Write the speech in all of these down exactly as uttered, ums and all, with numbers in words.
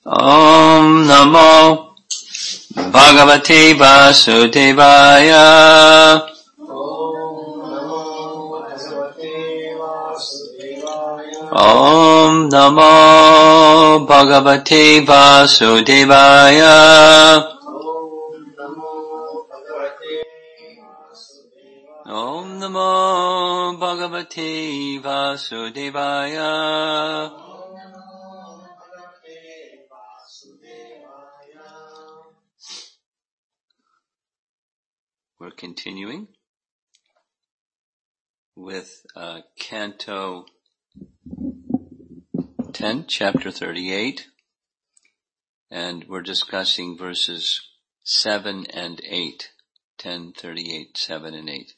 Om Namo Bhagavate Vasudevaya. Om Namo Bhagavate Vasudevaya. Om Namo Bhagavate Vasudevaya. We're continuing with uh, Canto ten, Chapter thirty-eight, and we're discussing verses seven and eight. ten, thirty-eight, seven and eight.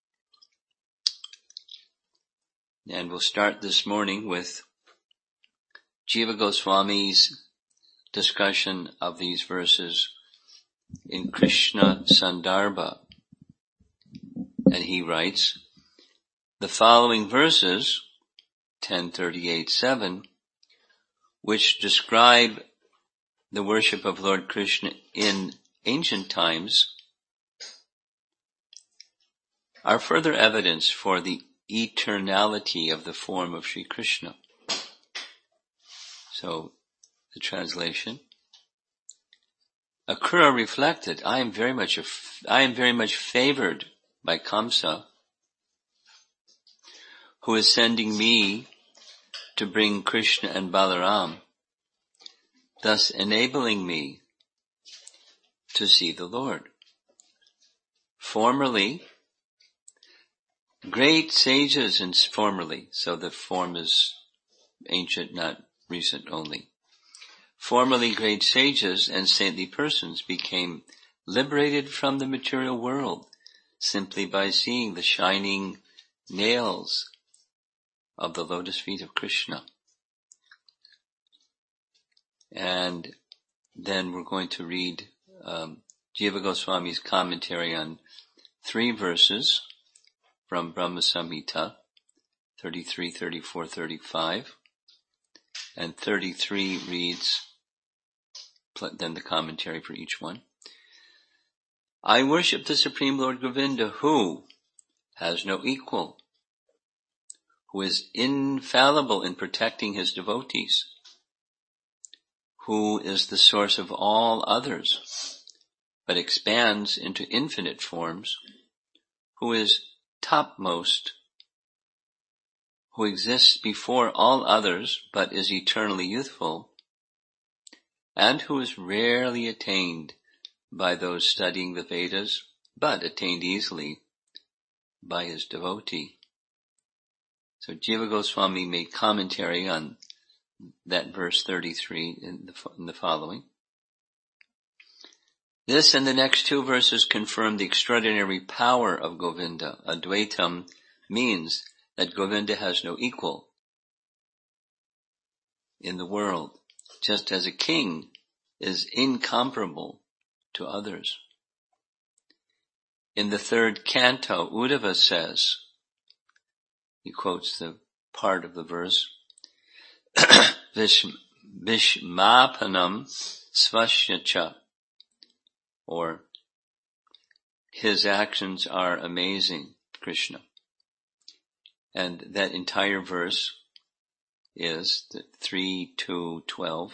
And we'll start this morning with Jiva Goswami's discussion of these verses in Krishna Sandarbha. And he writes, the following verses, ten, thirty-eight, seven, which describe the worship of Lord Krishna in ancient times, are further evidence for the eternality of the form of Sri Krishna. So, the translation. Akrura reflected, I am very much, a, I am very much favored by Kamsa, who is sending me to bring Krishna and Balaram, thus enabling me to see the Lord. Formerly, great sages and formerly, so the form is ancient, not recent only. Formerly great sages and saintly persons became liberated from the material world simply by seeing the shining nails of the lotus feet of Krishna. And then we're going to read um, Jiva Goswami's commentary on three verses from Brahma Samhita, thirty-three, thirty-four, thirty-five, and thirty-three reads, then the commentary for each one. I worship the Supreme Lord Govinda, who has no equal, who is infallible in protecting his devotees, who is the source of all others, but expands into infinite forms, who is topmost, who exists before all others, but is eternally youthful, and who is rarely attained by those studying the Vedas, but attained easily by his devotee. So Jiva Goswami made commentary on that verse thirty-three in the, in the following. This and the next two verses confirm the extraordinary power of Govinda. Advaitam means that Govinda has no equal in the world, just as a king is incomparable to others. In the third canto, Uddhava says, he quotes the part of the verse, Vishmapanam svasyacha, or his actions are amazing, Krishna. And that entire verse is the three, two, twelve.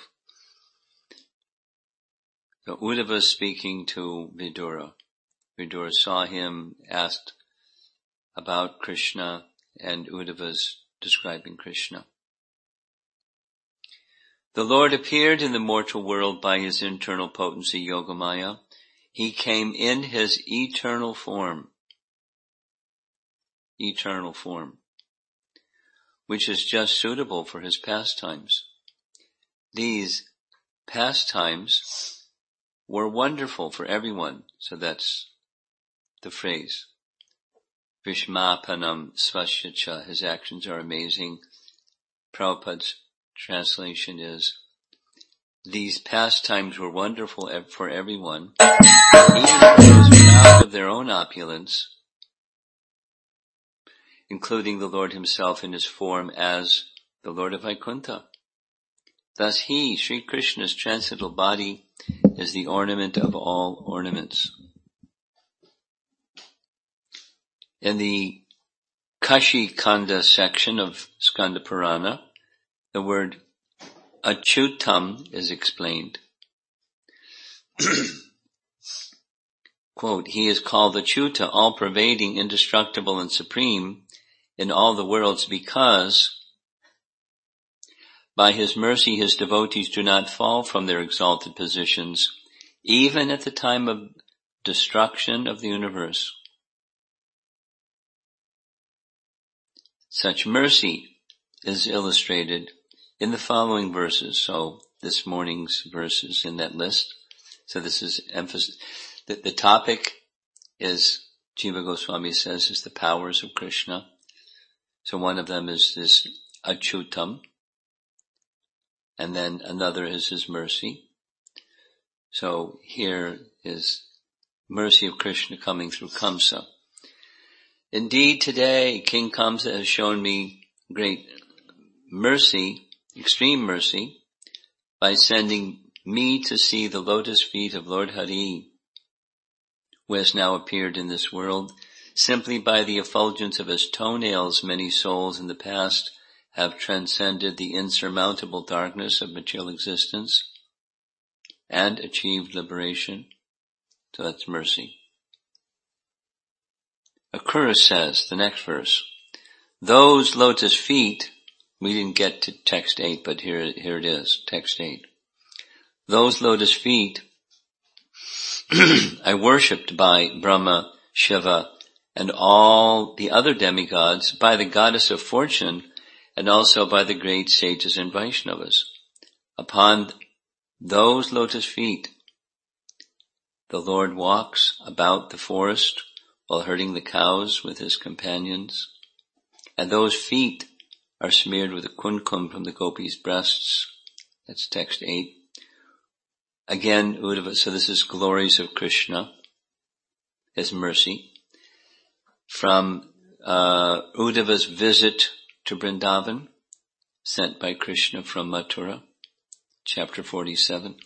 So Uddhava speaking to Vidura. Vidura saw him, asked about Krishna, and Uddhava's describing Krishna. The Lord appeared in the mortal world by his internal potency, Yogamaya. He came in his eternal form, eternal form, which is just suitable for his pastimes. These pastimes were wonderful for everyone. So that's the phrase. Vishmapanam svasyacha, his actions are amazing. Prabhupada's translation is, these pastimes were wonderful for everyone, even for those proud of their own opulence, including the Lord himself in his form as the Lord of Vaikuntha. Thus he, Sri Krishna's transcendental body, is the ornament of all ornaments. In the Kashi Kanda section of Skanda Purana, the word Achyutam is explained. Quote, he is called Achyuta, all-pervading, indestructible, and supreme in all the worlds, because by his mercy his devotees do not fall from their exalted positions, even at the time of destruction of the universe. Such mercy is illustrated in the following verses. So this morning's verses in that list. So this is emphasis. The, the topic is, Jiva Goswami says, is the powers of Krishna. So one of them is this Achyutam. And then another is his mercy. So here is mercy of Krishna coming through Kamsa. Indeed, today King Kamsa has shown me great mercy, extreme mercy, by sending me to see the lotus feet of Lord Hari, who has now appeared in this world. Simply by the effulgence of his toenails, many souls in the past have transcended the insurmountable darkness of material existence and achieved liberation. So that's mercy. Akrura says, the next verse, those lotus feet, we didn't get to text eight, but here, here it is, text eight. Those lotus feet are worshipped by Brahma, Shiva, and all the other demigods, by the goddess of fortune, and also by the great sages and Vaishnavas. Upon those lotus feet, the Lord walks about the forest while herding the cows with his companions, and those feet are smeared with the kumkum from the gopis' breasts. That's text eight. Again, Uddhava, so this is glories of Krishna, his mercy. From uh, Uddhava's visit to Vrindavan, sent by Krishna from Mathura, chapter forty-seven.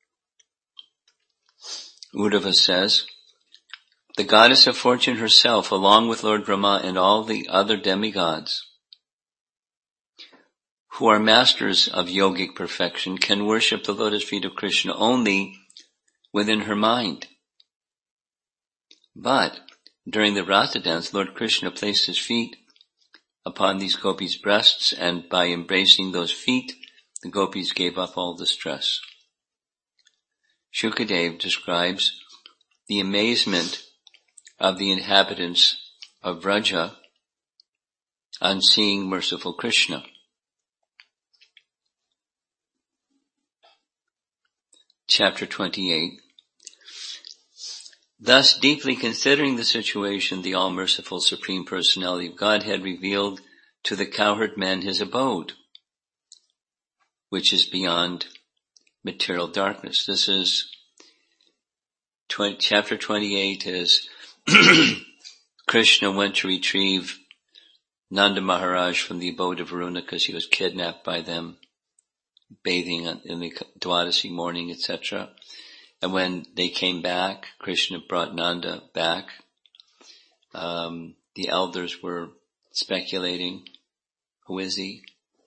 Uddhava says, the goddess of fortune herself, along with Lord Brahma and all the other demigods, who are masters of yogic perfection, can worship the lotus feet of Krishna only within her mind. But during the Rasa dance, Lord Krishna placed his feet upon these gopis' breasts, and by embracing those feet, the gopis gave up all distress. Shukadev describes the amazement of the inhabitants of Vraja on seeing merciful Krishna. Chapter twenty-eight. Thus, deeply considering the situation, the all-merciful Supreme Personality of Godhead revealed to the cowherd man his abode, which is beyond material darkness. This is, twenty, chapter twenty-eight is, Krishna went to retrieve Nanda Maharaj from the abode of Varuna because he was kidnapped by them, bathing in the Dwadasi morning, et cetera. And when they came back, Krishna brought Nanda back. Um, the elders were speculating, who is he?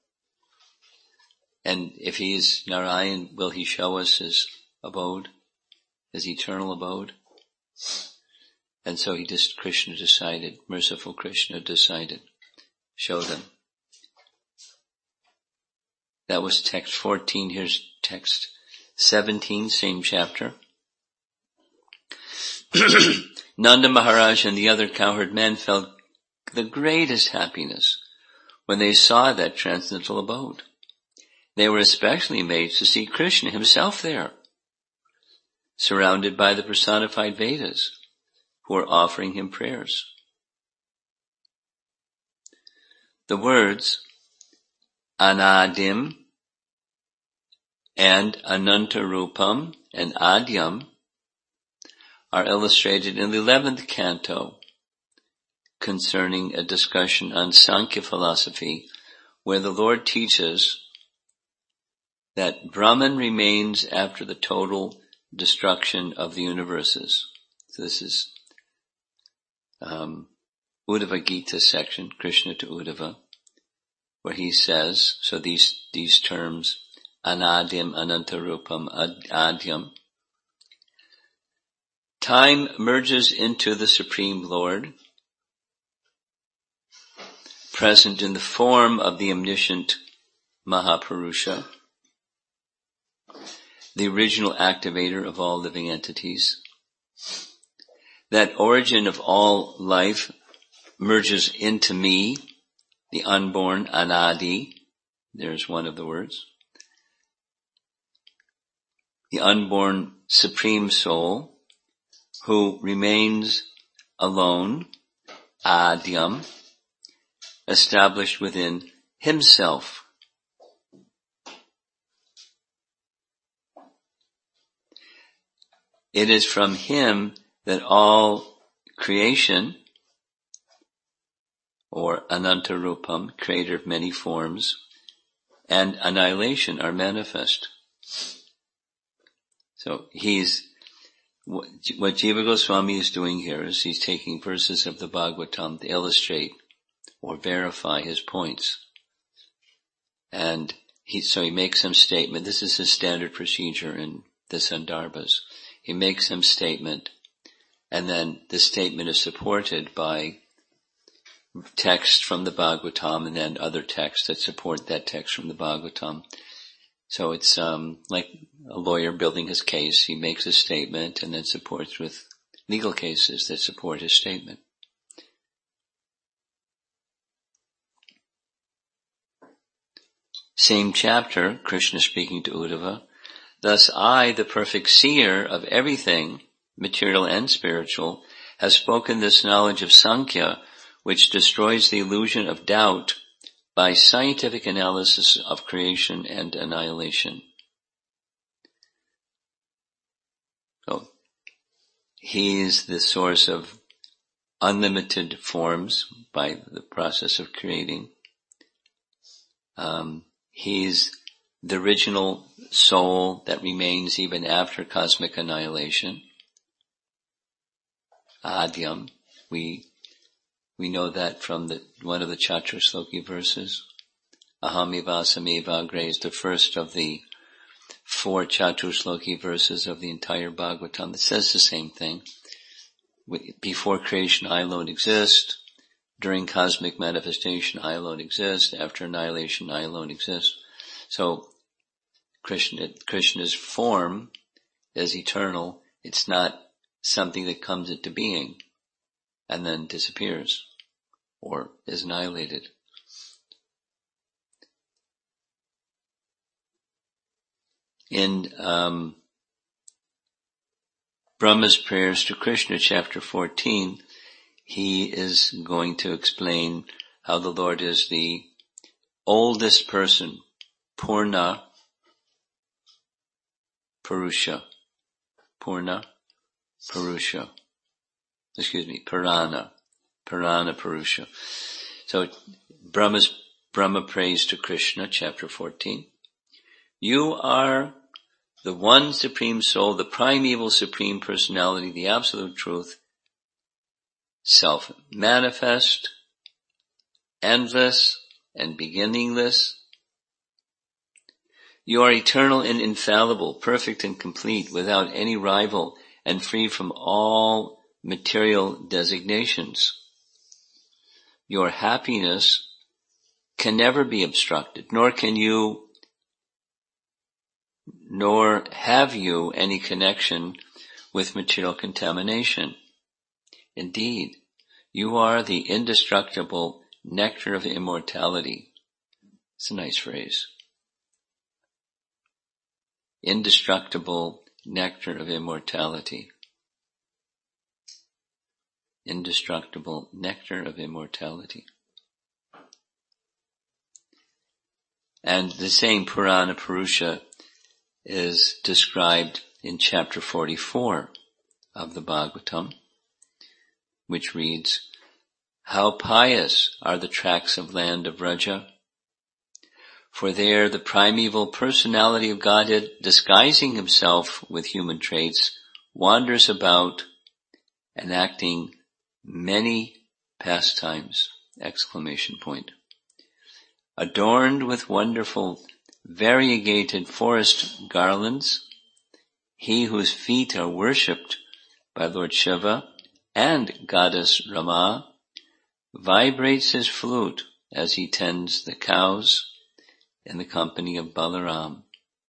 And if he is Narayan, will he show us his abode, his eternal abode? And so he just, Krishna decided, merciful Krishna decided, show them. That was text fourteen, here's text seventeen, same chapter. Nanda Maharaj and the other cowherd men felt the greatest happiness when they saw that transcendental abode. They were especially amazed to see Krishna himself there, surrounded by the personified Vedas, who were offering him prayers. The words Anadim and Anantarupam and Adyam are illustrated in the eleventh canto concerning a discussion on Sankhya philosophy, where the Lord teaches that Brahman remains after the total destruction of the universes. So this is um, Uddhava Gita section, Krishna to Uddhava, where he says, so these, these terms, anadim, anantarupam, adyam, time merges into the Supreme Lord, present in the form of the omniscient Mahapurusha, the original activator of all living entities. That origin of all life merges into me, the unborn Anadi. There's one of the words. The unborn Supreme Soul, who remains alone, Adyam, established within himself. It is from him that all creation, or Anantarupam, creator of many forms, and annihilation are manifest. So he's, what Jiva Goswami is doing here is he's taking verses of the Bhagavatam to illustrate or verify his points. And he, so he makes some statement. This is his standard procedure in the Sandarbhas. He makes some statement, and then the statement is supported by text from the Bhagavatam and then other texts that support that text from the Bhagavatam. So it's um like a lawyer building his case. He makes a statement and then supports with legal cases that support his statement. Same chapter, Krishna speaking to Uddhava. Thus I, the perfect seer of everything, material and spiritual, have spoken this knowledge of Sankhya, which destroys the illusion of doubt by scientific analysis of creation and annihilation. So, he is the source of unlimited forms by the process of creating. Um, he's the original soul that remains even after cosmic annihilation. Adyam, we we know that from the one of the Chaturshloki verses. Ahamivasameva Agre is the first of the four Chaturshloki verses of the entire Bhagavatam that says the same thing. Before creation, I alone exist. During cosmic manifestation, I alone exist. After annihilation, I alone exist. So, Krishna, Krishna's form is eternal. It's not something that comes into being and then disappears or is annihilated. In um, Brahma's prayers to Krishna, chapter fourteen, he is going to explain how the Lord is the oldest person, Purna Purusha. Purna Purusha. Excuse me, Purana. Purana Purusha. So Brahma's, Brahma prays to Krishna, chapter fourteen. You are the one supreme soul, the primeval supreme personality, the absolute truth, self manifest, endless and beginningless. You are eternal and infallible, perfect and complete, without any rival, and free from all material designations. Your happiness can never be obstructed, nor can you, nor have you any connection with material contamination. Indeed, you are the indestructible nectar of immortality. It's a nice phrase. Indestructible nectar of immortality. Indestructible nectar of immortality. And the same Purana Purusha is described in chapter forty-four of the Bhagavatam, which reads, how pious are the tracts of land of Vraja, For there the primeval personality of Godhead, disguising himself with human traits, wanders about, enacting many pastimes, exclamation point. Adorned with wonderful variegated forest garlands, he whose feet are worshipped by Lord Shiva and Goddess Rama vibrates his flute as he tends the cows in the company of Balaram.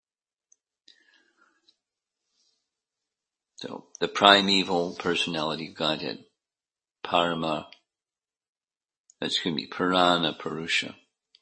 So, the primeval personality of Godhead, Parama, excuse me, Purana Purusha.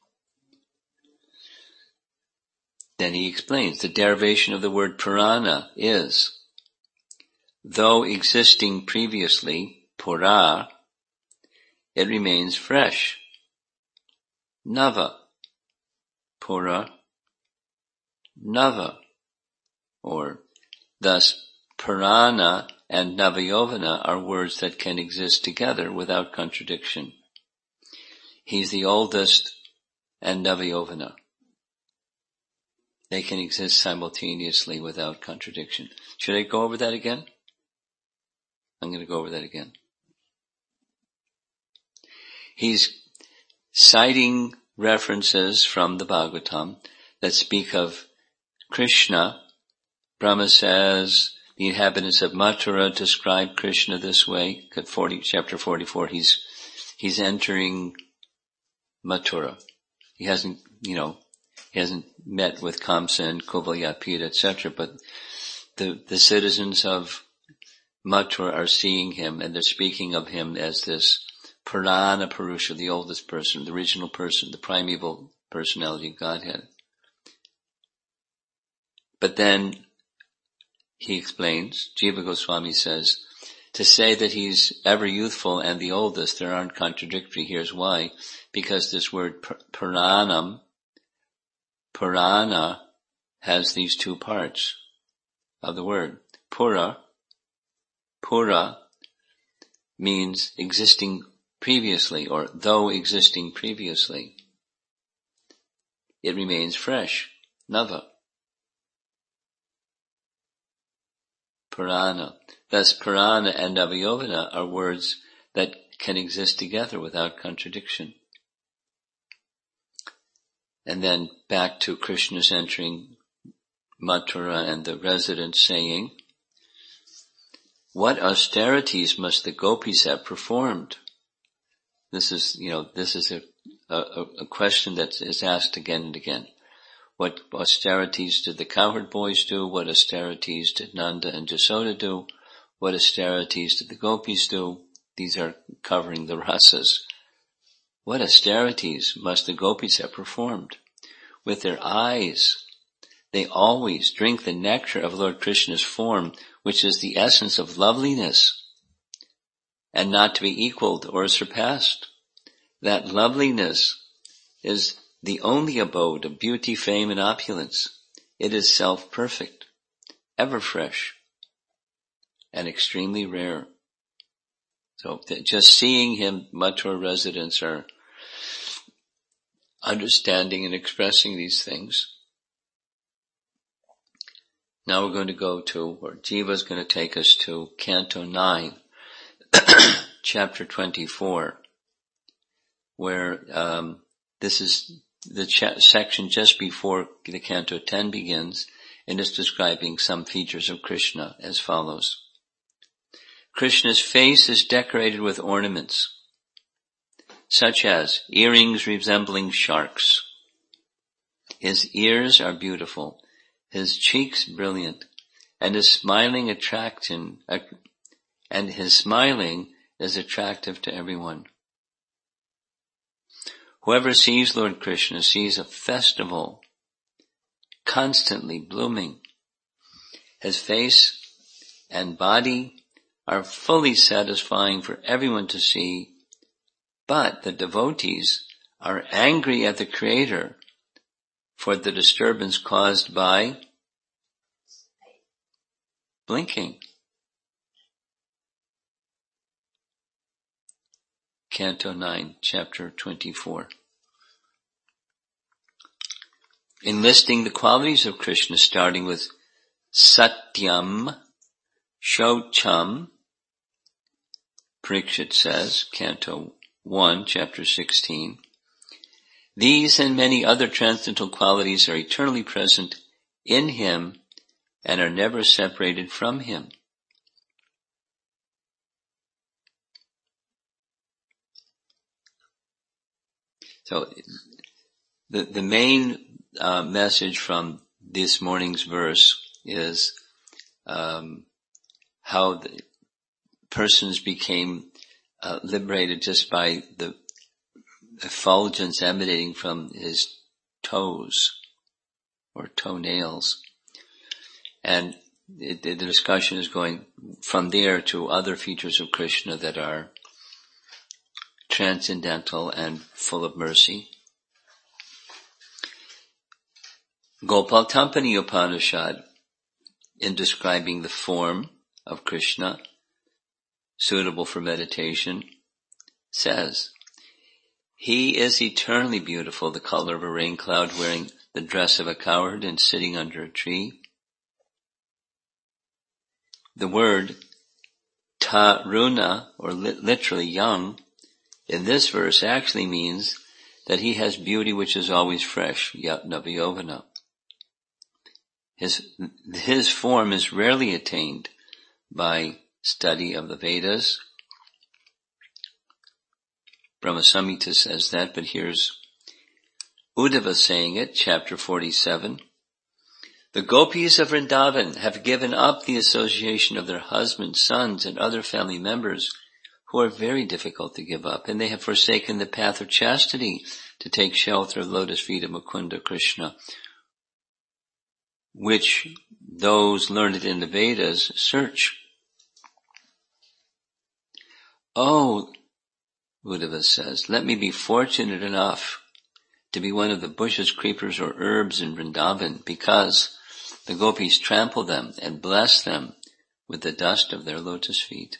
Then he explains the derivation of the word Purana is, though existing previously, Pura, it remains fresh. Nava, Pura, Nava, or thus Purana and Navayovana are words that can exist together without contradiction. He's the oldest and Navayovana. They can exist simultaneously without contradiction. Should I go over that again? I'm going to go over that again. He's citing references from the Bhagavatam that speak of Krishna. Brahma says the inhabitants of Mathura describe Krishna this way. forty, chapter forty-four, he's, he's entering Mathura. He hasn't, you know, he hasn't met with Kamsa and Kuvalyapita, et cetera, but the, the citizens of Mathura are seeing him and they're speaking of him as this Purana Purusha, the oldest person, the original person, the primeval personality of Godhead. But then he explains, Jiva Goswami says, to say that he's ever youthful and the oldest, there aren't contradictory. Here's why. Because this word Puranam, Purana, has these two parts of the word. Pura, Pura means existing previously, or though existing previously. It remains fresh. Nava. Purana. Thus, Purana and Navayovana are words that can exist together without contradiction. And then back to Krishna's entering Mathura and the residents saying, what austerities must the gopis have performed? This is, you know, this is a, a, a question that is asked again and again. What austerities did the cowherd boys do? What austerities did Nanda and Jasoda do? What austerities did the gopis do? These are covering the rasas. What austerities must the gopis have performed? With their eyes, they always drink the nectar of Lord Krishna's form, which is the essence of loveliness, and not to be equaled or surpassed. That loveliness is the only abode of beauty, fame, and opulence. It is self-perfect, ever fresh, and extremely rare. So just seeing him, Mathura residents are understanding and expressing these things. Now we're going to go to, or Jiva is going to take us to Canto nine, Chapter twenty-four, where um, this is the cha- section just before the Canto ten begins, and is describing some features of Krishna as follows. Krishna's face is decorated with ornaments, such as earrings resembling sharks. His ears are beautiful, his cheeks brilliant, and his smiling attraction, and his smiling is attractive to everyone. Whoever sees Lord Krishna sees a festival constantly blooming. His face and body are fully satisfying for everyone to see, but the devotees are angry at the Creator for the disturbance caused by blinking. Canto nine, Chapter twenty-four. enlisting the qualities of Krishna, starting with Satyam, Shaucham, Parikshit says, Canto one, Chapter sixteen. These and many other transcendental qualities are eternally present in him and are never separated from him. So the, the main uh, message from this morning's verse is um, how the persons became uh, liberated just by the effulgence emanating from his toes or toenails. And it, the discussion is going from there to other features of Krishna that are transcendental and full of mercy. Gopal Tampani Upanishad, in describing the form of Krishna, suitable for meditation, says, he is eternally beautiful, the color of a rain cloud, wearing the dress of a cowherd and sitting under a tree. The word taruna, or li- literally young, in this verse actually means that he has beauty which is always fresh, yat navayovana. His, his form is rarely attained by study of the Vedas. Brahma Samhita says that, but here's Uddhava saying it, chapter forty-seven. The gopis of Vrindavan have given up the association of their husbands, sons, and other family members who are very difficult to give up, and they have forsaken the path of chastity to take shelter of lotus feet of Mukunda Krishna, which those learned in the Vedas search. Oh, Uddhava says, let me be fortunate enough to be one of the bushes, creepers, or herbs in Vrindavan, because the gopis trample them and bless them with the dust of their lotus feet.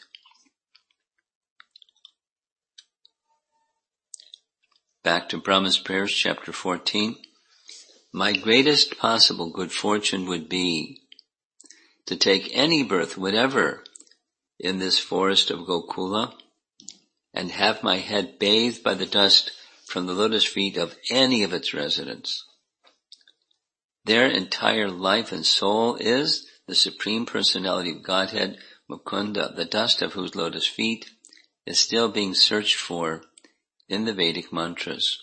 Back to Brahma's prayers, chapter fourteen. My greatest possible good fortune would be to take any birth, whatever, in this forest of Gokula, and have my head bathed by the dust from the lotus feet of any of its residents. Their entire life and soul is the Supreme Personality of Godhead, Mukunda, the dust of whose lotus feet is still being searched for in the Vedic mantras.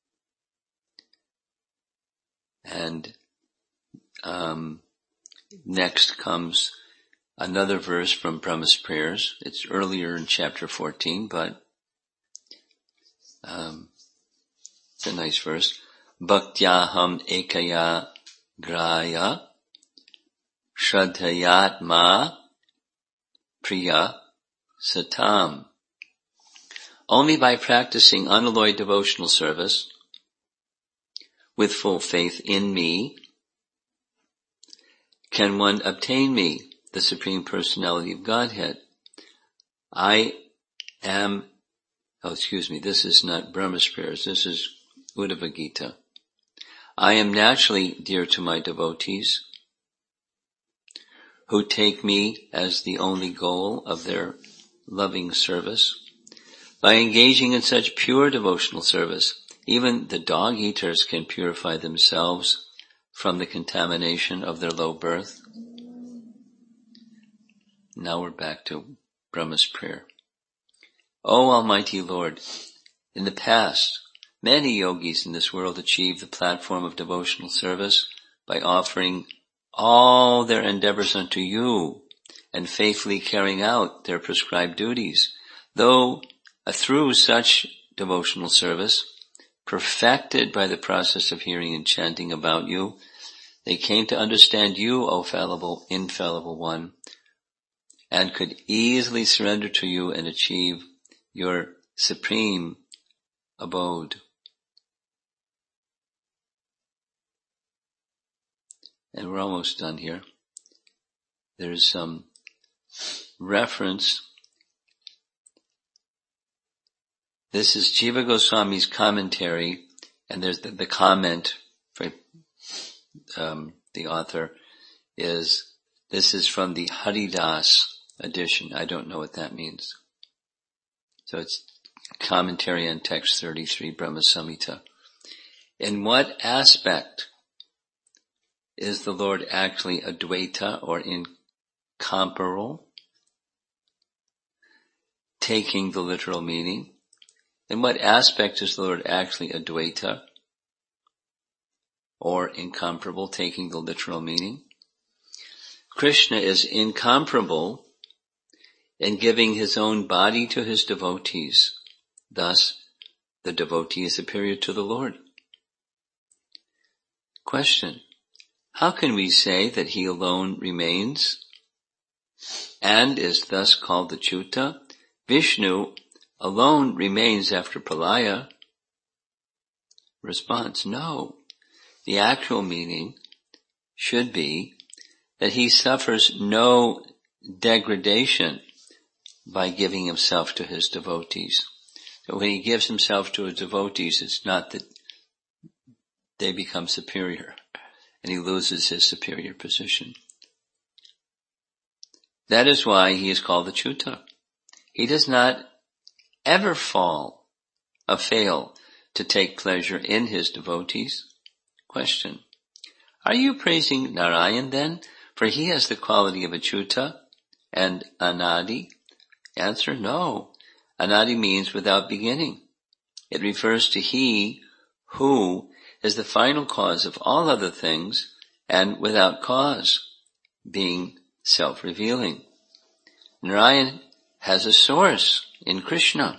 And um, next comes another verse from Brahma's prayers. It's earlier in chapter fourteen, but um, it's a nice verse. Bhaktyaham ekaya graya shraddhayatma priya satam. Only by practicing unalloyed devotional service with full faith in me can one obtain me, the Supreme Personality of Godhead. I am, oh excuse me, this is not Brahma's prayers, this is Uddhava Gita. I am naturally dear to my devotees, who take me as the only goal of their loving service. By engaging in such pure devotional service, even the dog-eaters can purify themselves from the contamination of their low birth. Now we're back to Brahma's prayer. O Almighty Lord, in the past, many yogis in this world achieved the platform of devotional service by offering all their endeavors unto you and faithfully carrying out their prescribed duties. Though uh, through such devotional service, perfected by the process of hearing and chanting about you, they came to understand you, O fallible, infallible one, and could easily surrender to you and achieve your supreme abode. And we're almost done here. There's some reference. This is Jiva Goswami's commentary, and there's the, the comment, very um, the author, is, this is from the Haridas edition. I don't know what that means. So it's commentary on text thirty-three, Brahma Samhita. In what aspect is the Lord actually Advaita or incomparable? Taking the literal meaning. In what aspect is the Lord actually Advaita or incomparable? Taking the literal meaning. Krishna is incomparable in giving his own body to his devotees. Thus, the devotee is superior to the Lord. Question: how can we say that he alone remains and is thus called the Achyuta? Vishnu alone remains after Pralaya. Response: no. The actual meaning should be that he suffers no degradation by giving himself to his devotees. So when he gives himself to his devotees, it's not that they become superior and he loses his superior position. That is why he is called the Achyuta. He does not ever fall or fail to take pleasure in his devotees. Question: are you praising Narayan then? For he has the quality of Achyuta and Anadi. Answer: no. Anadi means without beginning. It refers to he who is the final cause of all other things and without cause, being self-revealing. Narayan has a source in Krishna.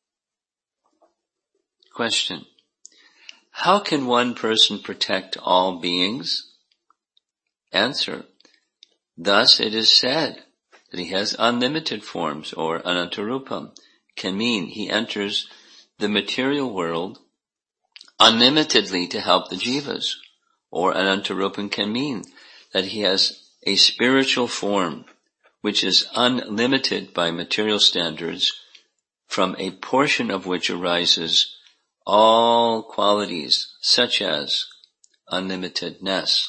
Question: how can one person protect all beings? Answer: thus it is said that he has unlimited forms, or Anantarupam, can mean he enters the material world unlimitedly to help the jivas, or Anantarupam can mean that he has a spiritual form which is unlimited by material standards, from a portion of which arises all qualities such as unlimitedness.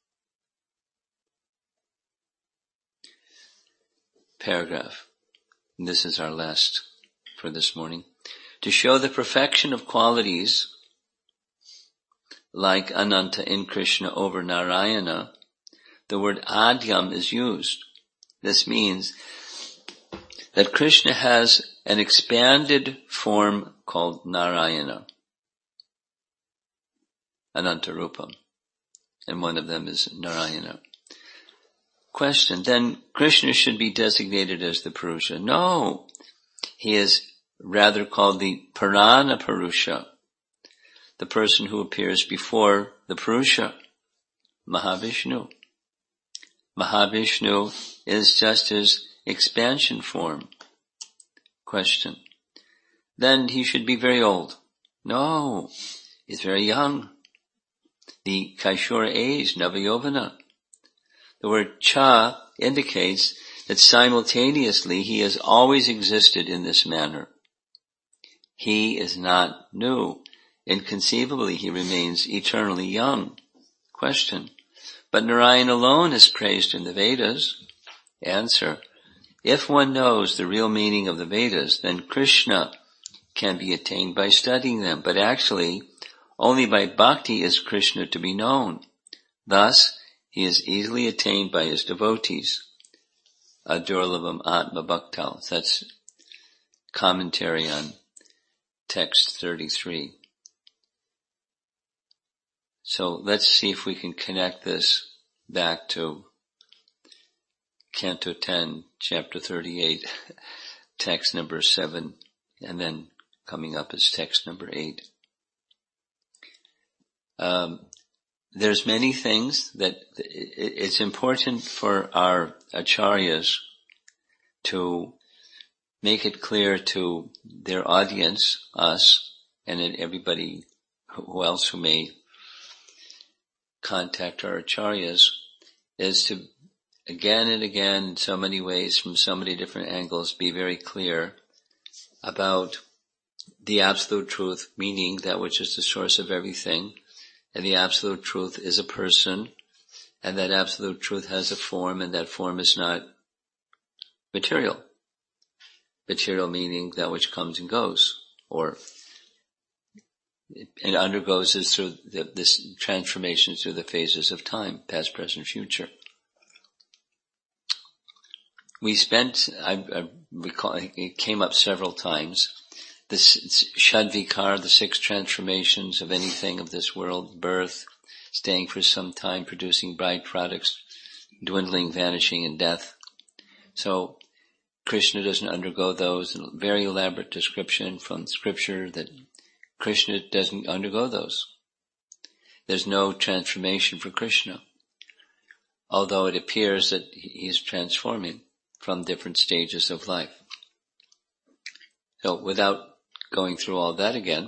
Paragraph. This is our last for this morning. To show the perfection of qualities like Ananta in Krishna over Narayana, the word Adyam is used. This means that Krishna has an expanded form called Narayana, Anantarupam, and one of them is Narayana. Question: then Krishna should be designated as the Purusha? No, he is rather called the Purana Purusha, the person who appears before the Purusha, Mahavishnu. Mahavishnu is just his expansion form. Question: then he should be very old? No, he's very young. The Kaishora age, Navayovana. The word cha indicates that simultaneously he has always existed in this manner. He is not new. Inconceivably he remains eternally young. Question: but Narayan alone is praised in the Vedas. Answer: if one knows the real meaning of the Vedas, then Krishna can be attained by studying them. But actually, only by bhakti is Krishna to be known. Thus, he is easily attained by his devotees. Adurlavam Atma Bhaktal. That's commentary on text thirty-three. So let's see if we can connect this back to Canto ten, Chapter thirty-eight, text number seven, and then coming up is text number eight. Um, there's many things that it's important for our acharyas to make it clear to their audience, us, and everybody who else who may contact our acharyas, is to again and again, in so many ways, from so many different angles, be very clear about the absolute truth, meaning that which is the source of everything, and the Absolute Truth is a person, and that Absolute Truth has a form, and that form is not material. Material meaning that which comes and goes, or it undergoes is through the, this transformation through the phases of time, past, present, future. We spent, I, I recall, it came up several times, this Shadvikar, the six transformations of anything of this world: birth, staying for some time, producing byproducts, dwindling, vanishing, and death. So Krishna doesn't undergo those. A very elaborate description from scripture that Krishna doesn't undergo those. There's no transformation for Krishna, although it appears that he is transforming from different stages of life. So without going through all that again,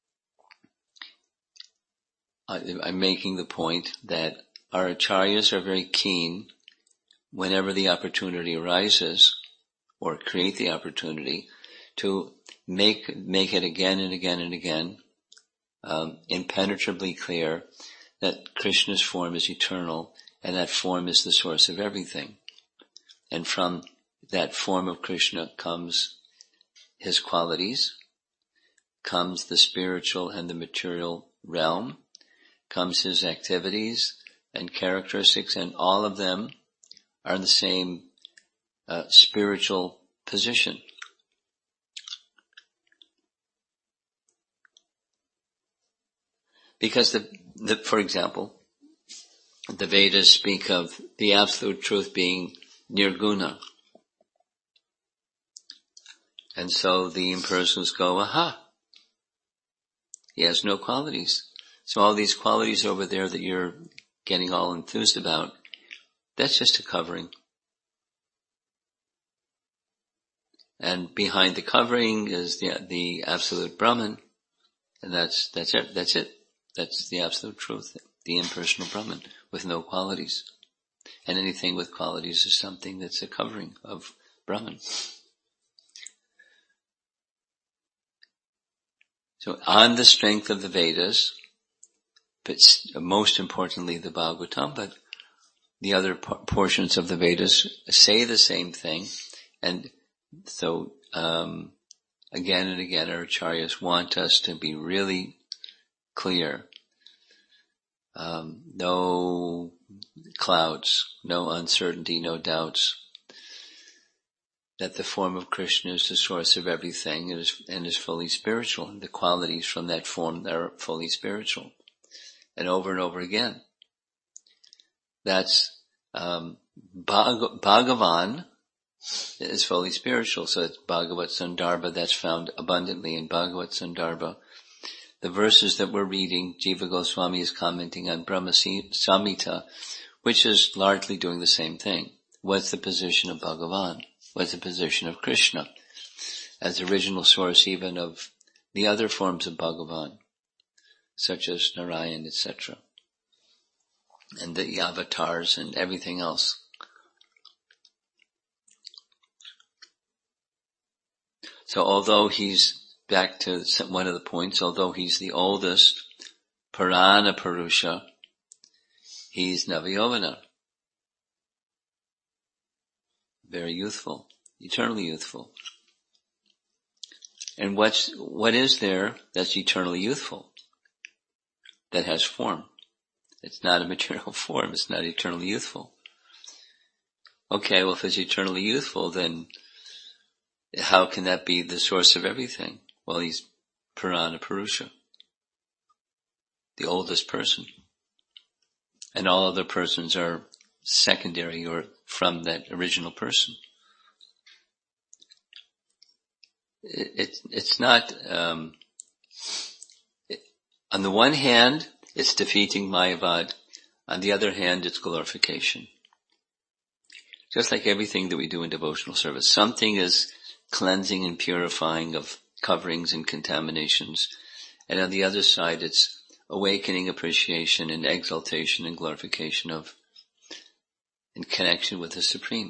I'm making the point that our acharyas are very keen, whenever the opportunity arises, or create the opportunity, to make make it again and again and again um, impenetrably clear that Krishna's form is eternal, and that form is the source of everything. And from that form of Krishna comes his qualities, comes the spiritual and the material realm, comes his activities and characteristics, and all of them are in the same uh, spiritual position. Because the, the, for example, the Vedas speak of the Absolute Truth being nirguna. And so the impersonals go, aha, he has no qualities. So all these qualities over there that you're getting all enthused about, that's just a covering. And behind the covering is the, the absolute Brahman, and that's, that's it, that's it. That's the Absolute Truth, the impersonal Brahman with no qualities. And anything with qualities is something that's a covering of Brahman. So on the strength of the Vedas, but most importantly the Bhagavatam, but the other portions of the Vedas say the same thing, and so um again and again our acharyas want us to be really clear. Um, no clouds, no uncertainty, no doubts. That the form of Krishna is the source of everything and is, and is fully spiritual. And the qualities from that form are fully spiritual. And over and over again. That's um, Bhag- Bhagavan is fully spiritual. So it's Bhagavat Sandarbha, that's found abundantly in Bhagavat Sandarbha. The verses that we're reading, Jiva Goswami is commenting on Brahma Samhita, which is largely doing the same thing. What's the position of Bhagavan? What's the position of Krishna as original source even of the other forms of Bhagavan, such as Narayan, et cetera, and the avatars and everything else. So although he's, back to one of the points, although he's the oldest Purana Purusha, he's Navayovana. Very youthful, eternally youthful. And what's, what is there that's eternally youthful? That has form. It's not a material form, it's not eternally youthful. Okay, well if it's eternally youthful, then how can that be the source of everything? Well, he's Purana Purusha, the oldest person. And all other persons are secondary or from that original person. It, it, it's not, um, it, on the one hand, it's defeating Mayavad. On the other hand, it's glorification. Just like everything that we do in devotional service, something is cleansing and purifying of coverings and contaminations. And on the other side, it's awakening appreciation and exaltation and glorification of, in connection with the Supreme.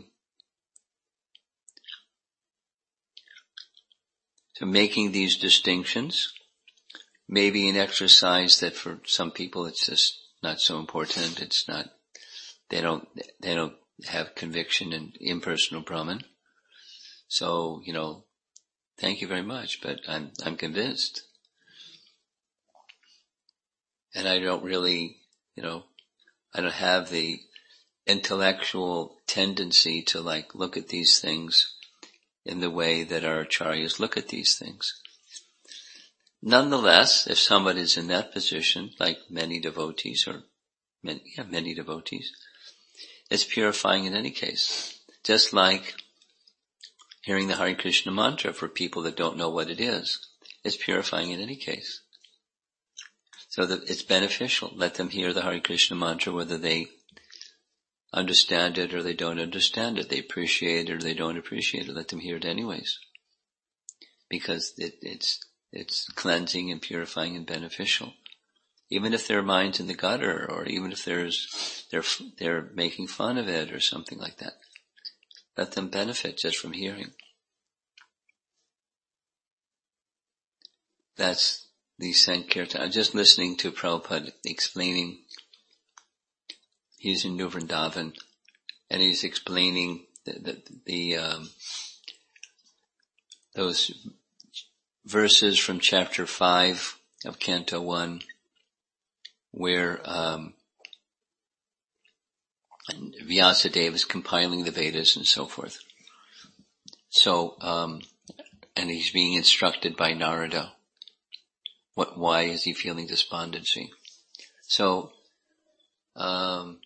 So making these distinctions maybe an exercise that for some people it's just not so important. It's not, they don't, they don't have conviction in impersonal Brahman. So, you know, thank you very much, but I'm, I'm convinced. And I don't really, you know, I don't have the intellectual tendency to like look at these things in the way that our acharyas look at these things. Nonetheless, if somebody is in that position, like many devotees or many, yeah, many devotees, it's purifying in any case. Just like hearing the Hare Krishna mantra for people that don't know what it is, it's purifying in any case. So that it's beneficial. Let them hear the Hare Krishna mantra whether they understand it or they don't understand it. They appreciate it or they don't appreciate it. Let them hear it anyways. Because it, it's, it's cleansing and purifying and beneficial. Even if their mind's in the gutter, or even if there's, they're, they're making fun of it or something like that. Let them benefit just from hearing. That's the Sankirtan. I'm just listening to Prabhupada explaining. He's in New Vrindavan, and he's explaining the, the, the um, those verses from chapter five of Canto one, where um, Vyasadeva is compiling the Vedas and so forth. So, um, and he's being instructed by Narada. What? Why is he feeling despondency? So, um,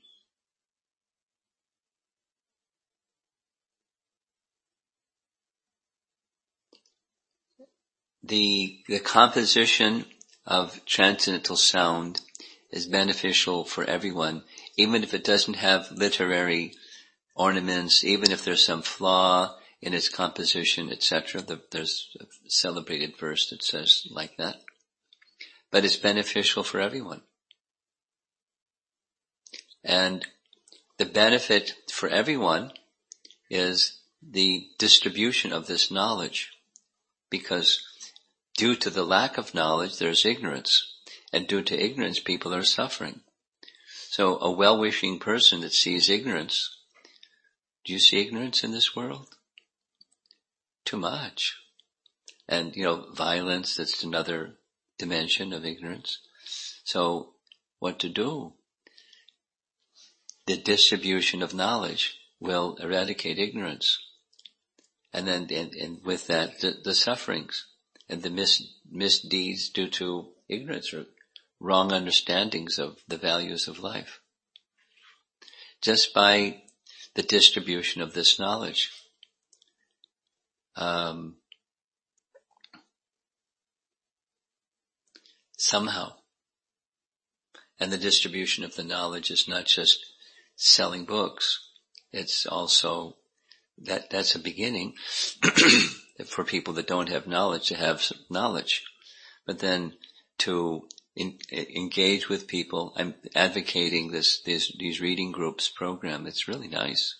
the the composition of transcendental sound is beneficial for everyone, even if it doesn't have literary ornaments, even if there's some flaw in its composition, et cetera. There's a celebrated verse that says like that. But it's beneficial for everyone. And the benefit for everyone is the distribution of this knowledge, because due to the lack of knowledge, there's ignorance. And due to ignorance, people are suffering. So a well-wishing person that sees ignorance, do you see ignorance in this world? Too much. And, you know, violence, that's another dimension of ignorance. So what to do? The distribution of knowledge will eradicate ignorance. And then, and, and with that, the, the sufferings and the mis, misdeeds due to ignorance or wrong understandings of the values of life. Just by the distribution of this knowledge, um, somehow, and the distribution of the knowledge is not just selling books, it's also, that, that's a beginning for people that don't have knowledge to have some knowledge. But then to in, engage with people, I'm advocating this, this, these reading groups program. It's really nice.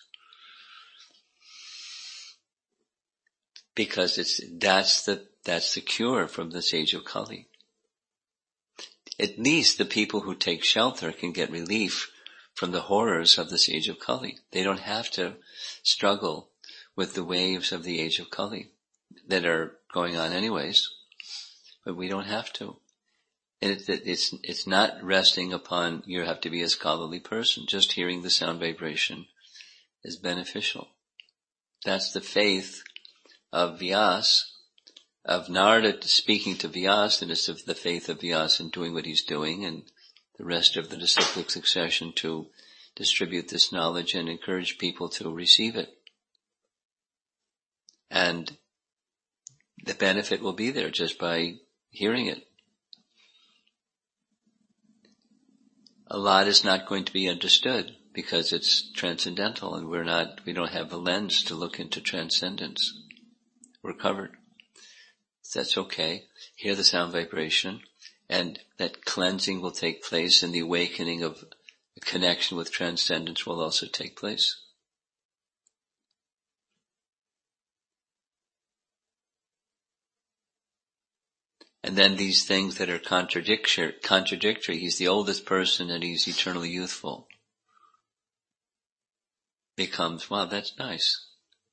Because it's, that's the, that's the cure from this age of Kali. At least the people who take shelter can get relief from the horrors of this age of Kali. They don't have to struggle with the waves of the age of Kali that are going on anyways, but we don't have to. And it, it, it's, it's not resting upon you have to be a scholarly person. Just hearing the sound vibration is beneficial. That's the faith of Vyas, of Narada speaking to Vyas, and it's the faith of Vyas in doing what he's doing, and the rest of the disciplic succession to distribute this knowledge and encourage people to receive it. And the benefit will be there just by hearing it. A lot is not going to be understood because it's transcendental, and we're not, we don't have a lens to look into transcendence. We're covered. So that's okay. Hear the sound vibration, and that cleansing will take place, and the awakening of the connection with transcendence will also take place. And then these things that are contradictory, contradictory, he's the oldest person and he's eternally youthful, becomes, wow, that's nice.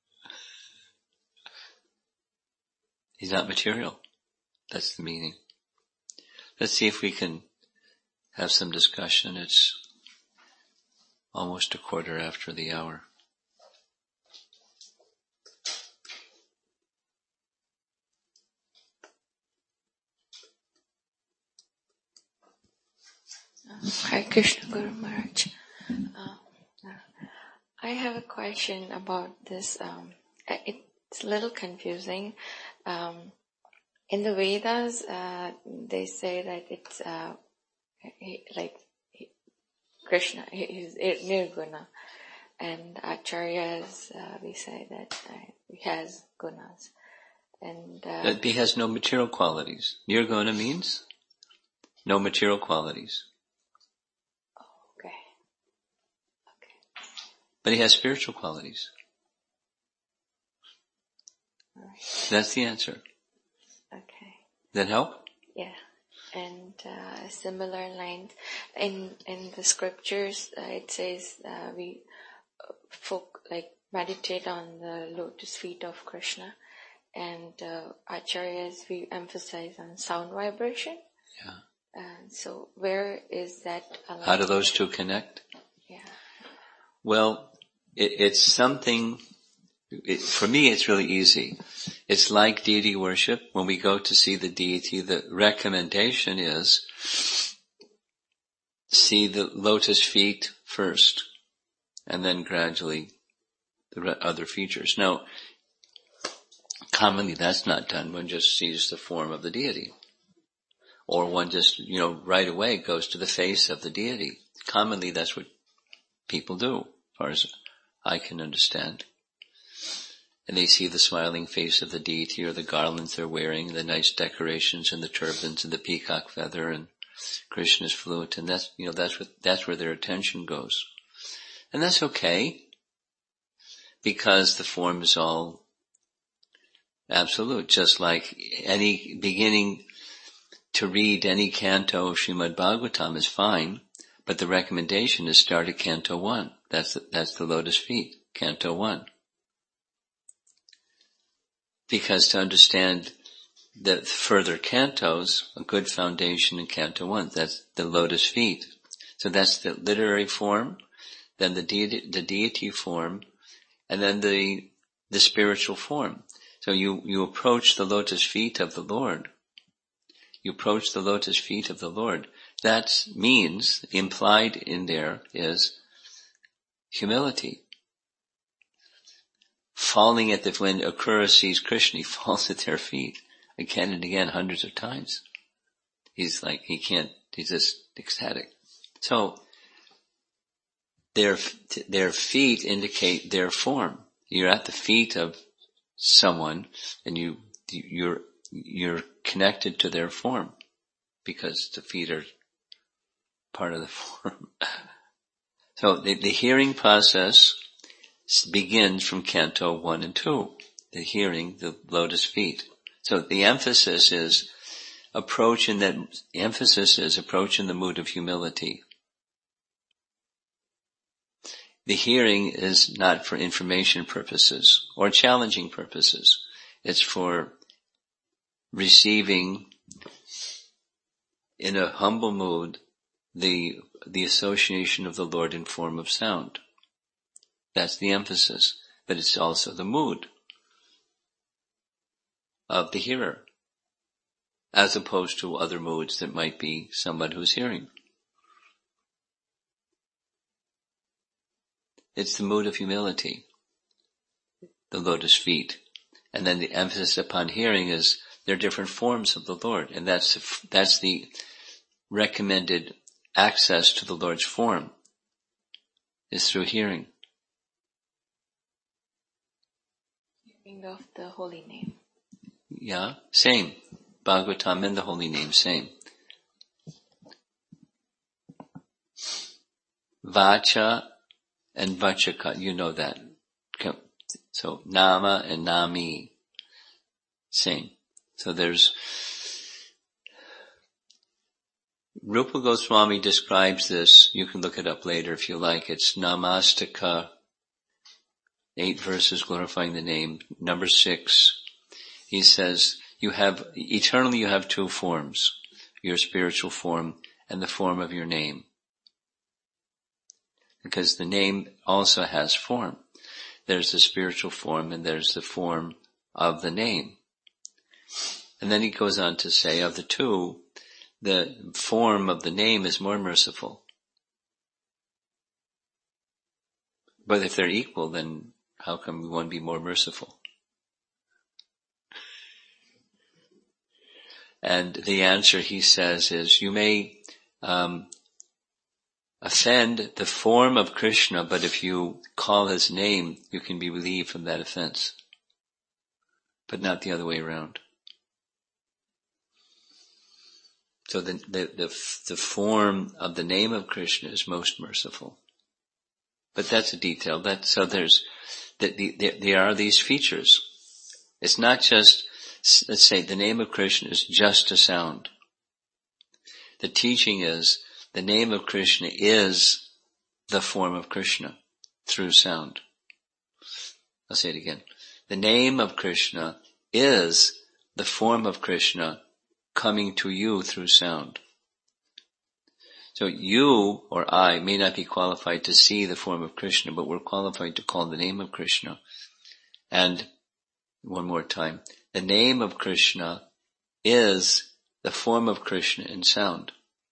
He's not material. That's the meaning. Let's see if we can have some discussion. It's almost a quarter after the hour. Hare Krishna Guru Maharaj. Uh, I have a question about this. Um, it's a little confusing. Um, in the Vedas, uh, they say that it's uh, he, like he, Krishna is nirguna, and acharyas uh, we say that uh, he has gunas, and uh, that he has no material qualities. Nirguna means no material qualities. Okay. Okay. But he has spiritual qualities. All right. That's the answer. Okay. That help? Yeah. And uh, similar lines in in the scriptures, uh, it says uh, we uh, folk like meditate on the lotus feet of Krishna, and uh, acharyas we emphasize on sound vibration. Yeah. Uh, so where is that aligned? How do those two connect? Yeah. Well, it, it's something. It, for me, it's really easy. It's like deity worship. When we go to see the deity, the recommendation is see the lotus feet first, and then gradually the other features. Now, commonly that's not done. One just sees the form of the deity. Or one just, you know, right away goes to the face of the deity. Commonly that's what people do, as far as I can understand. And they see the smiling face of the deity or the garlands they're wearing, the nice decorations and the turbans and the peacock feather and Krishna's flute, and that's, you know, that's what, that's where their attention goes. And that's okay, because the form is all absolute, just like any beginning to read any canto of Srimad Bhagavatam is fine, but the recommendation is start at canto one. That's the, that's the lotus feet, canto one. Because to understand the further cantos, a good foundation in canto one, that's the lotus feet. So that's the literary form, then the deity, the deity form, and then the, the spiritual form. So you, you approach the lotus feet of the Lord. You approach the lotus feet of the Lord. That means, implied in there is humility. Falling at the, when Akrura sees Krishna, he falls at their feet again and again, hundreds of times. He's like, he can't, he's just ecstatic. So, their, their feet indicate their form. You're at the feet of someone and you, you're, you're connected to their form because the feet are part of the form. So the, the hearing process begins from canto one and two, the hearing, the lotus feet. So the emphasis is approach in that, the emphasis is approach in the mood of humility. The hearing is not for information purposes or challenging purposes. It's for receiving in a humble mood the, the association of the Lord in form of sound. That's the emphasis, but it's also the mood of the hearer, as opposed to other moods that might be someone who's hearing. It's the mood of humility, the lotus feet. And then the emphasis upon hearing is there are different forms of the Lord, and that's, that's the recommended access to the Lord's form, is through hearing. Hearing of the holy name. Yeah, same. Bhagavatam and the holy name, same. Vacha and Vachaka, you know that. So Nama and Nami, same. So there's Rupa Goswami describes this. You can look it up later if you like. It's Namastaka, eight verses glorifying the name. Number six, he says, you have, eternally you have two forms, your spiritual form and the form of your name. Because the name also has form. There's the spiritual form and there's the form of the name. And then he goes on to say, of the two, the form of the name is more merciful. But if they're equal, then how come one be more merciful? And the answer, he says, is you may um, offend the form of Krishna, but if you call his name, you can be relieved from that offense. But not the other way around. So the, the, the, the form of the name of Krishna is most merciful. But that's a detail. That, so there's, the, the, there, there are these features. It's not just, let's say the name of Krishna is just a sound. The teaching is the name of Krishna is the form of Krishna through sound. I'll say it again. The name of Krishna is the form of Krishna coming to you through sound. So you or I may not be qualified to see the form of Krishna, but we're qualified to call the name of Krishna. And one more time, the name of Krishna is the form of Krishna in sound.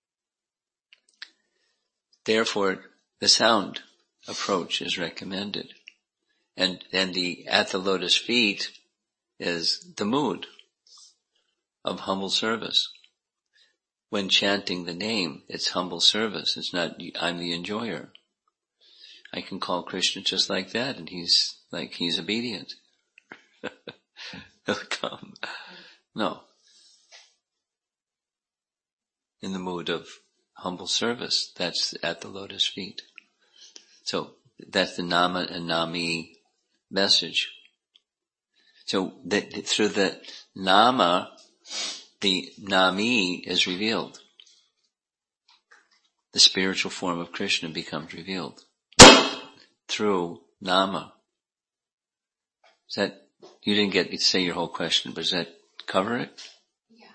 Therefore, the sound approach is recommended. And, and the at the lotus feet is the mood of humble service. When chanting the name, it's humble service. It's not, I'm the enjoyer. I can call Krishna just like that, and he's like, he's obedient. He'll come. No. In the mood of humble service, that's at the lotus feet. So, that's the Nama and Nami message. So, that through the Nama, the Nami is revealed. The spiritual form of Krishna becomes revealed through Nama. Is that, you didn't get to say your whole question, but does that cover it? Yeah.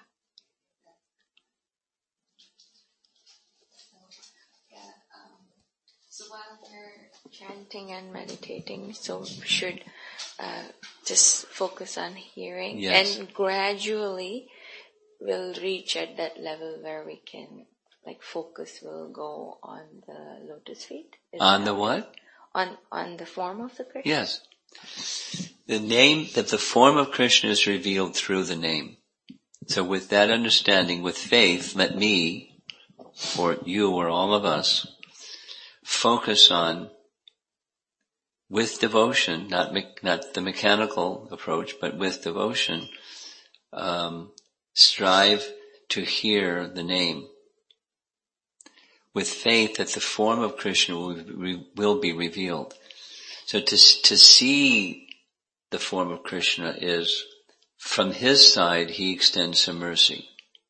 Yeah. Um, so while we're chanting and meditating, so we should uh, just focus on hearing, yes. And gradually we'll reach at that level where we can, like, focus will go on the lotus feet. Is on the what? On on the form of the Krishna. Yes. The name, that the form of Krishna is revealed through the name. So with that understanding, with faith, let me, or you, or all of us, focus on, with devotion, not me, not the mechanical approach, but with devotion, um, strive to hear the name. With faith that the form of Krishna will, will be revealed. So to, to see the form of Krishna is, from his side, he extends some mercy.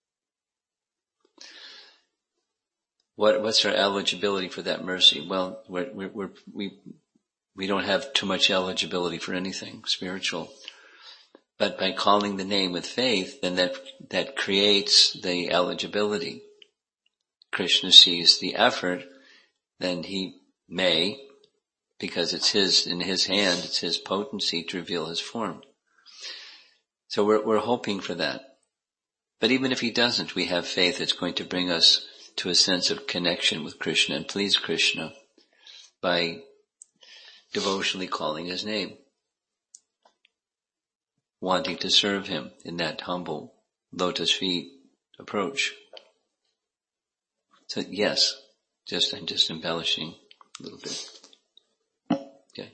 What, what's our eligibility for that mercy? Well, we're, we're, we're, we, we don't have too much eligibility for anything spiritual. But by calling the name with faith, then that, that creates the eligibility. Krishna sees the effort, then he may, because it's his, in his hand, it's his potency to reveal his form. So we're, we're hoping for that. But even if he doesn't, we have faith it's going to bring us to a sense of connection with Krishna and please Krishna by devotionally calling his name. Wanting to serve him in that humble lotus feet approach. So yes, just, I'm just embellishing a little bit. Okay.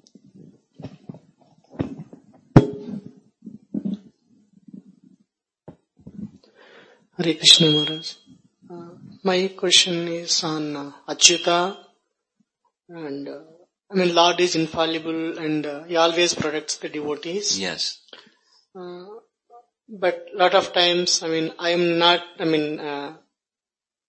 Hare Krishna Maharaj. Uh, my question is on uh, Achyuta, and uh, I mean Lord is infallible and uh, he always protects the devotees. Yes. Uh, but lot of times, I mean, I am not, I mean, uh,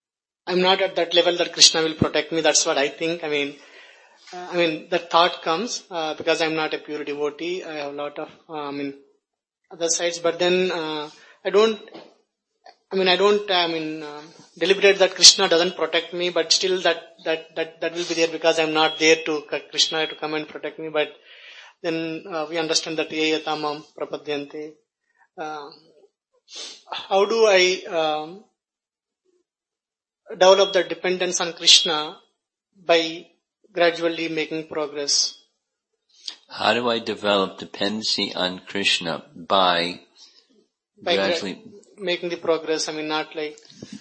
I'm not at that level that Krishna will protect me. That's what I think. I mean, uh, I mean, that thought comes, uh, because I'm not a pure devotee. I have a lot of, uh, I mean, other sides, but then, uh, I don't, I mean, I don't, I mean, um, deliberate that Krishna doesn't protect me, but still that, that, that, that will be there because I'm not there to, Krishna to come and protect me, but then, uh, we understand that ye yatamam prapadyante. Uh, how do I, um, develop the dependence on Krishna by gradually making progress? How do I develop dependency on Krishna by, by gradually gra- making the progress? I mean, not like...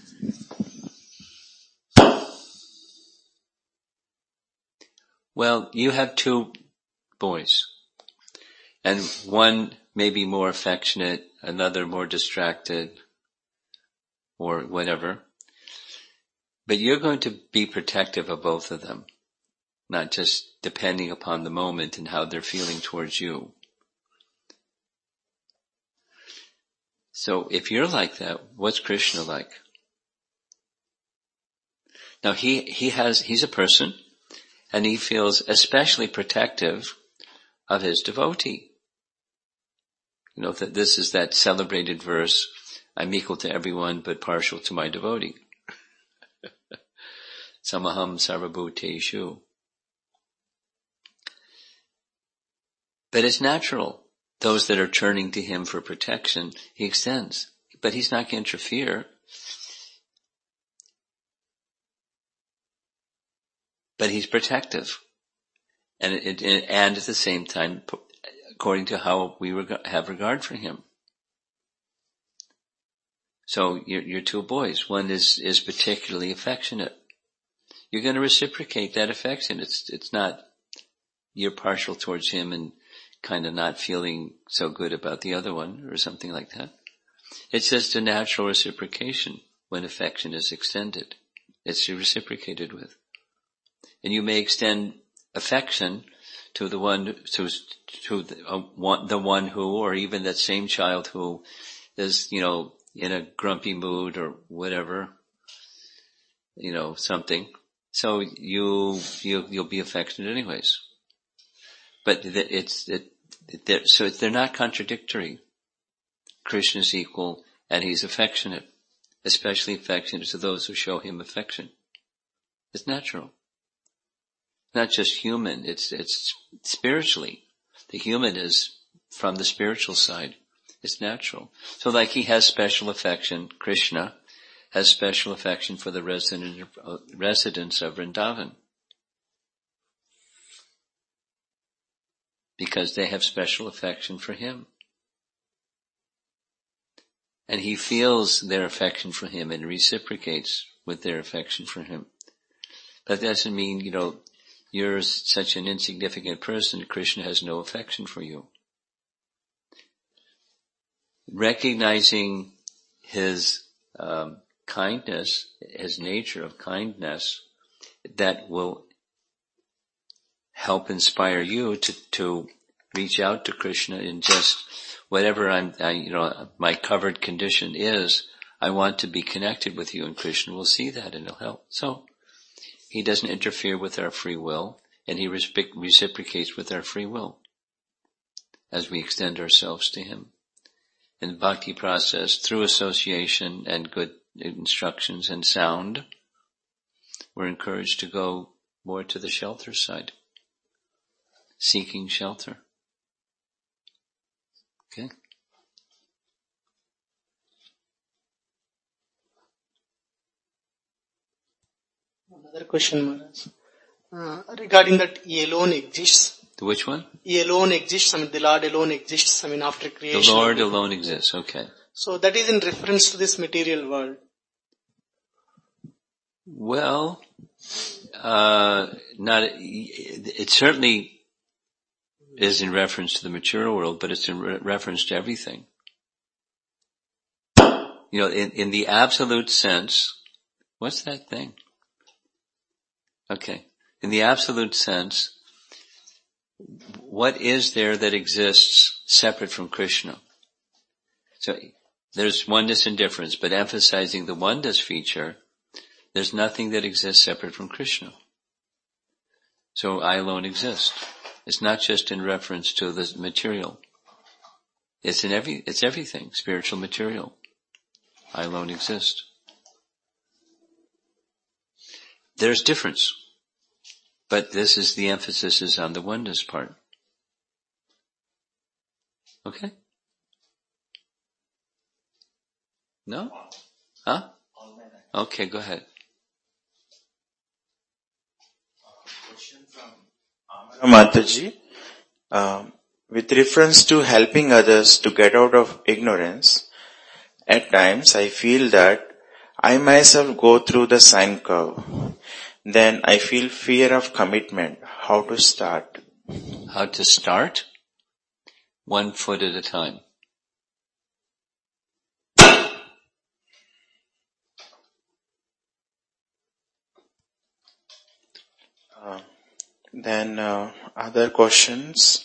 Well, you have two boys, and one may be more affectionate, another more distracted, or whatever. But you're going to be protective of both of them, not just depending upon the moment and how they're feeling towards you. So if you're like that, what's Krishna like? Now he, he has, he's a person, and he feels especially protective of his devotee. You know, that this is that celebrated verse, I'm equal to everyone but partial to my devotee. Samaham sarvabhuteshu. But it's natural. Those that are turning to him for protection, he extends. But he's not going to interfere. But he's protective. And, it, and at the same time, according to how we have regard for him. So your, your two boys, one is, is particularly affectionate. You're going to reciprocate that affection. It's, it's not, you're partial towards him and kind of not feeling so good about the other one or something like that. It's just a natural reciprocation when affection is extended. It's reciprocated with. And you may extend affection to the one, to, to the, uh, one, the one who, or even that same child who is, you know, in a grumpy mood or whatever, you know, something. So you, you, you'll be affectionate anyways. But it's, it, it, so they're not contradictory. Krishna's equal and he's affectionate, especially affectionate to those who show him affection. It's natural. Not just human, it's, it's spiritually. The human is from the spiritual side. It's natural. So like he has special affection, Krishna has special affection for the resident, uh, residents of Vrindavan. Because they have special affection for him. And he feels their affection for him and reciprocates with their affection for him. That doesn't mean, you know, you're such an insignificant person, Krishna has no affection for you. Recognizing his um, kindness, his nature of kindness, that will help inspire you to, to reach out to Krishna in just whatever I'm, I, you know, my covered condition is, I want to be connected with you, and Krishna will see that and it'll help. So, he doesn't interfere with our free will, and he reciprocates with our free will as we extend ourselves to him. In the bhakti process, through association and good instructions and sound, we're encouraged to go more to the shelter side, seeking shelter. Okay? Another question, Maharaj. Uh, regarding that he alone exists. Which one? He alone exists. I mean, the Lord alone exists. I mean, after creation. The Lord alone exists. Okay. So that is in reference to this material world. Well, uh, not, it certainly is in reference to the material world, but it's in re- reference to everything. You know, in, in the absolute sense, what's that thing? Okay. In the absolute sense, what is there that exists separate from Krishna? So there's oneness and difference, but emphasizing the oneness feature, There's nothing that exists separate from Krishna. So I alone exist. It's not just in reference to the material. It's in every, it's everything, spiritual material. I alone exist. There's difference. But this is the emphasis is on the oneness part. Okay? No? Huh? Okay, go ahead. Question from Amara Mataji. Um, with reference to helping others to get out of ignorance, at times I feel that I myself go through the sine curve. Then I feel fear of commitment. How to start? How to start? One foot at a time. Uh, then uh, other questions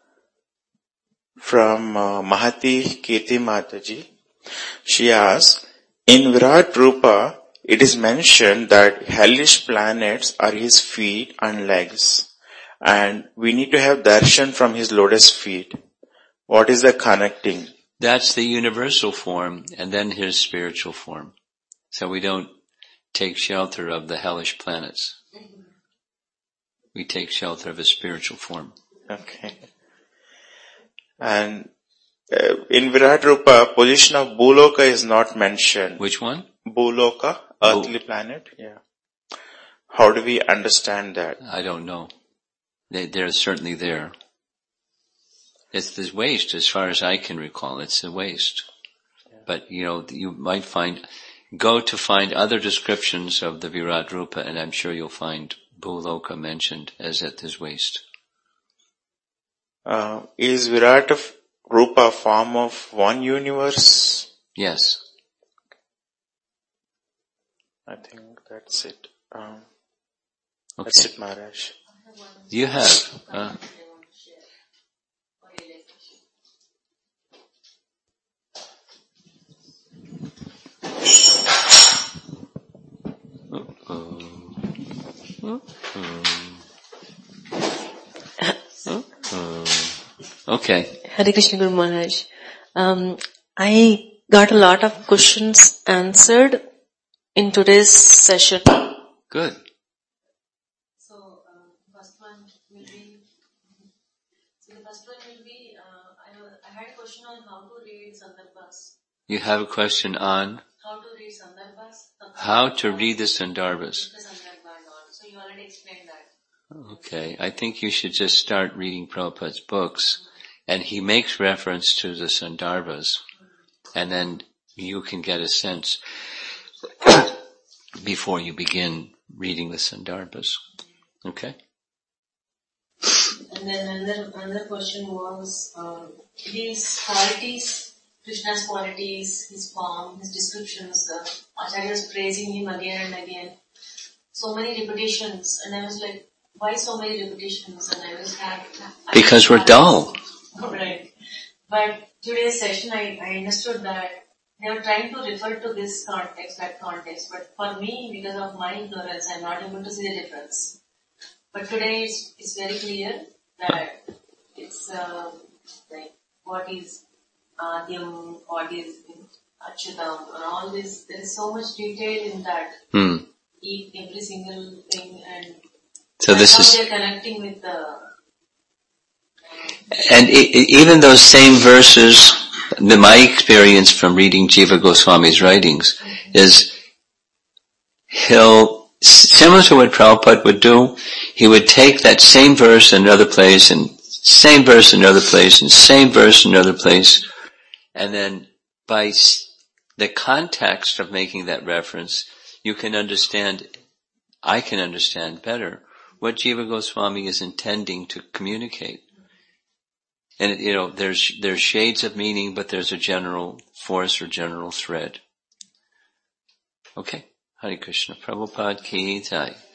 from uh, Mahati Kirti Mataji. She asks, in Virat Rupa, it is mentioned that hellish planets are his feet and legs, and we need to have darshan from his lotus feet. What is the connecting? That's the universal form, and then his spiritual form. So we don't take shelter of the hellish planets. We take shelter of his spiritual form. Okay. And uh, in Virat Rupa, position of Bhuloka is not mentioned. Which one? Bhuloka, earthly Bhu- planet. Yeah. How do we understand that? I don't know. They, they're certainly there. It's this waste, as far as I can recall. It's a waste. Yeah. But, you know, you might find, go to find other descriptions of the Virat Rupa, and I'm sure you'll find Bhuloka mentioned as at this waste. Uh, is Virat Rupa a form of one universe? Yes. I think that's it. Um, okay. That's it, Maharaj. You have. Uh, Uh-oh. Uh-oh. Uh-oh. Okay. Hare Krishna Guru Maharaj. Um, I got a lot of questions answered in today's session. Good. So, uh, first one will be, so the first one will be, uh, I, I had a question on how to read Sandarbhas. You have a question on? How to read Sandarbhas. How to read the Sandarbhas. So you already explained that. Okay, I think you should just start reading Prabhupada's books, and he makes reference to the Sandarbhas, and then you can get a sense before you begin reading the Sandarbhas. Okay? And then another, another question was, uh, these qualities, Krishna's qualities, his form, his descriptions, the Acharya was praising him again and again. So many repetitions, and I was like, why so many repetitions? And I was happy. Because we're dull. Right. But today's session, I, I understood that they were trying to refer to this context, that context. But for me, because of my ignorance, I'm not able to see the difference. But today, it's, it's very clear that it's uh, like what is Adyam, what is Achyutam, and all this. There is so much detail in that. Hmm. Each, every single thing, and so this how is they're connecting with the. And even those same verses, the, my experience from reading Jiva Goswami's writings is he'll, similar to what Prabhupada would do, he would take that same verse in another place, and same verse in another place, and same verse in another place, and then by the context of making that reference, you can understand, I can understand better what Jiva Goswami is intending to communicate. And, you know, there's, there's shades of meaning, but there's a general force or general thread. Okay. Hare Krishna. Prabhupada ki jai.